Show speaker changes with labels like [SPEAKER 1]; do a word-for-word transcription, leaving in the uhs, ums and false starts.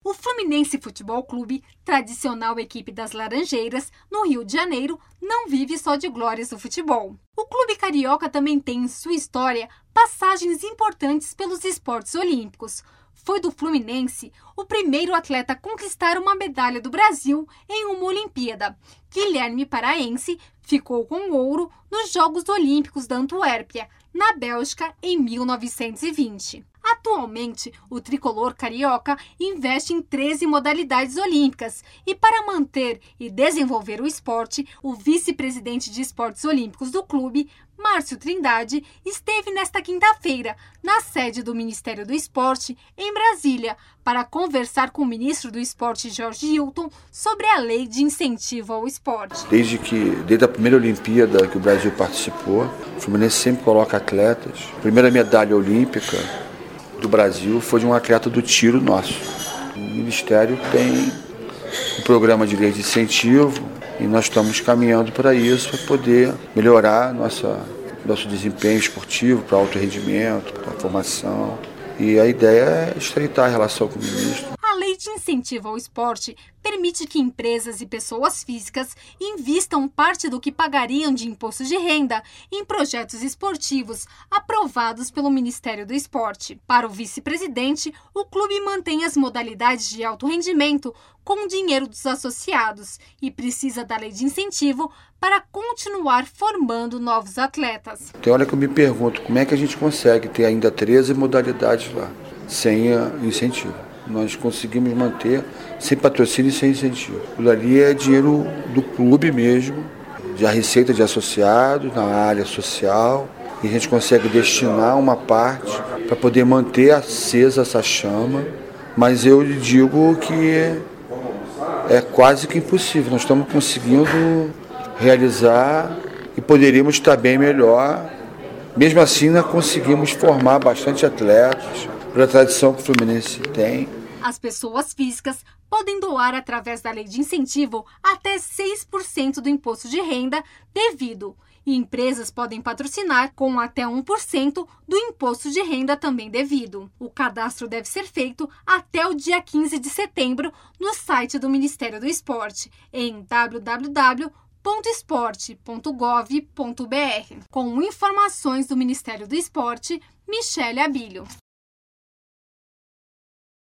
[SPEAKER 1] O Fluminense Futebol Clube, tradicional equipe das Laranjeiras, no Rio de Janeiro, não vive só de glórias do futebol. O clube carioca também tem em sua história passagens importantes pelos esportes olímpicos. Foi do Fluminense o primeiro atleta a conquistar uma medalha do Brasil em uma Olimpíada. Guilherme Paraense ficou com ouro nos Jogos Olímpicos da Antuérpia, na Bélgica, em mil novecentos e vinte. Atualmente, o tricolor carioca investe em treze modalidades olímpicas e, para manter e desenvolver o esporte, o vice-presidente de esportes olímpicos do clube, Márcio Trindade, esteve nesta quinta-feira na sede do Ministério do Esporte, em Brasília, para conversar com o ministro do Esporte, Jorge Hilton, sobre a lei de incentivo ao esporte.
[SPEAKER 2] Desde que, desde a primeira Olimpíada que o Brasil participou, o Fluminense sempre coloca atletas. A primeira medalha olímpica do Brasil foi de um atleta do tiro nosso. O Ministério tem um programa de lei de incentivo e nós estamos caminhando para isso, para poder melhorar nossa, nosso desempenho esportivo, para alto rendimento, para formação. E a ideia é estreitar a relação com o ministro.
[SPEAKER 1] A lei de incentivo ao esporte permite que empresas e pessoas físicas invistam parte do que pagariam de imposto de renda em projetos esportivos aprovados pelo Ministério do Esporte. Para o vice-presidente, o clube mantém as modalidades de alto rendimento com o dinheiro dos associados e precisa da lei de incentivo para continuar formando novos atletas.
[SPEAKER 2] Tem hora que eu me pergunto como é que a gente consegue ter ainda treze modalidades lá, sem incentivo. Nós conseguimos manter sem patrocínio e sem incentivo. Aquilo ali é dinheiro do clube mesmo, de a receita de associados na área social, e a gente consegue destinar uma parte para poder manter acesa essa chama, mas eu digo que é quase que impossível. Nós estamos conseguindo realizar e poderíamos estar bem melhor. Mesmo assim, nós conseguimos formar bastante atletas, pela tradição que o Fluminense tem.
[SPEAKER 1] As pessoas físicas podem doar através da lei de incentivo até seis por cento do imposto de renda devido, e empresas podem patrocinar com até um por cento do imposto de renda também devido. O cadastro deve ser feito até o dia quinze de setembro no site do Ministério do Esporte, em w w w ponto esporte ponto gov ponto b r. Com informações do Ministério do Esporte, Michele Abílio.